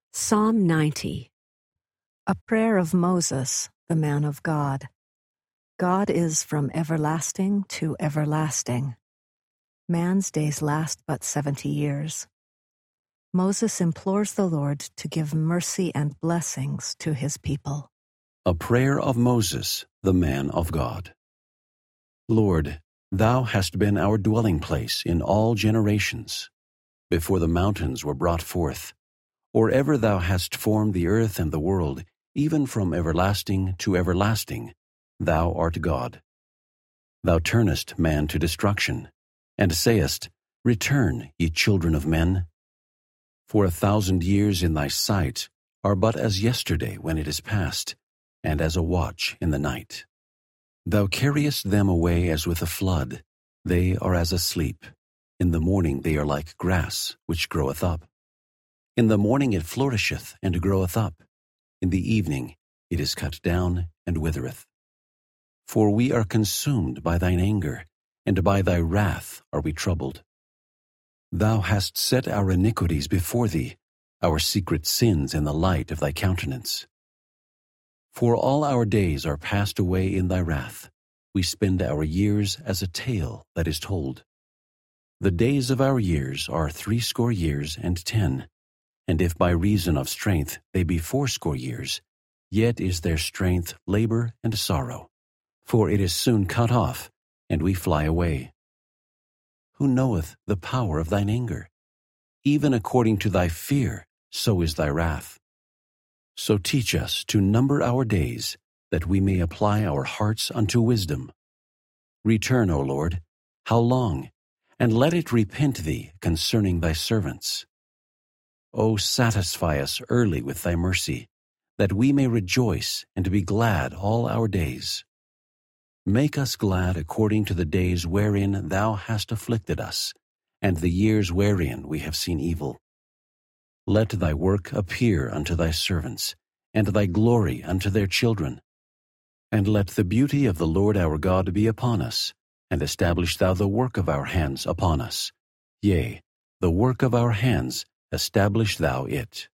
Psalm 90. A prayer of Moses, the man of God. God is from everlasting to everlasting. Man's days last but 70 years. Moses implores the Lord to give mercy and blessings to his people. A prayer of Moses, the man of God. Lord, thou hast been our dwelling place in all generations, before the mountains were brought forth, or ever thou hast formed the earth and the world, even from everlasting to everlasting, thou art God. Thou turnest man to destruction, and sayest, Return, ye children of men. For 1,000 years in thy sight are but as yesterday when it is past, and as a watch in the night. Thou carriest them away as with a flood, they are as asleep. In the morning they are like grass, which groweth up. In the morning it flourisheth and groweth up. In the evening it is cut down and withereth. For we are consumed by thine anger, and by thy wrath are we troubled. Thou hast set our iniquities before thee, our secret sins in the light of thy countenance. For all our days are passed away in thy wrath. We spend our years as a tale that is told. The days of our years are 80 years and 10. And if by reason of strength they be 80 years, yet is their strength labor and sorrow. For it is soon cut off, and we fly away. Who knoweth the power of thine anger? Even according to thy fear, so is thy wrath. So teach us to number our days, that we may apply our hearts unto wisdom. Return, O Lord, how long? And let it repent thee concerning thy servants. O satisfy us early with thy mercy, that we may rejoice and be glad all our days. Make us glad according to the days wherein thou hast afflicted us, and the years wherein we have seen evil. Let thy work appear unto thy servants, and thy glory unto their children. And let the beauty of the Lord our God be upon us, and establish thou the work of our hands upon us. Yea, the work of our hands, establish thou it.